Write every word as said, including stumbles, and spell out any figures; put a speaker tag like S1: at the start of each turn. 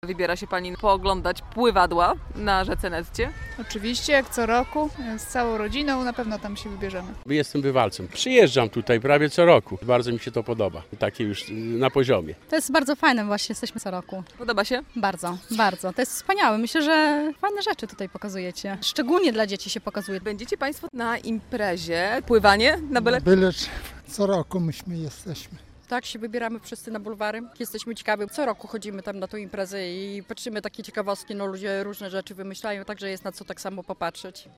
S1: Wybiera się Pani pooglądać pływadła na rzece Netcie?
S2: Oczywiście, jak co roku, z całą rodziną na pewno tam się wybierzemy.
S3: Jestem bywalcem. Przyjeżdżam tutaj prawie co roku. Bardzo mi się to podoba. Takie już na poziomie.
S4: To jest bardzo fajne, właśnie jesteśmy co roku.
S1: Podoba się?
S4: Bardzo, bardzo. To jest wspaniałe. Myślę, że fajne rzeczy tutaj pokazujecie. Szczególnie dla dzieci się pokazuje.
S1: Będziecie Państwo na imprezie pływanie na Byle?
S5: Byle co roku myśmy jesteśmy.
S6: Tak, się wybieramy wszyscy na bulwary. Jesteśmy ciekawi. Co roku chodzimy tam na tą imprezę i patrzymy takie ciekawostki. No ludzie różne rzeczy wymyślają, także jest na co tak samo popatrzeć.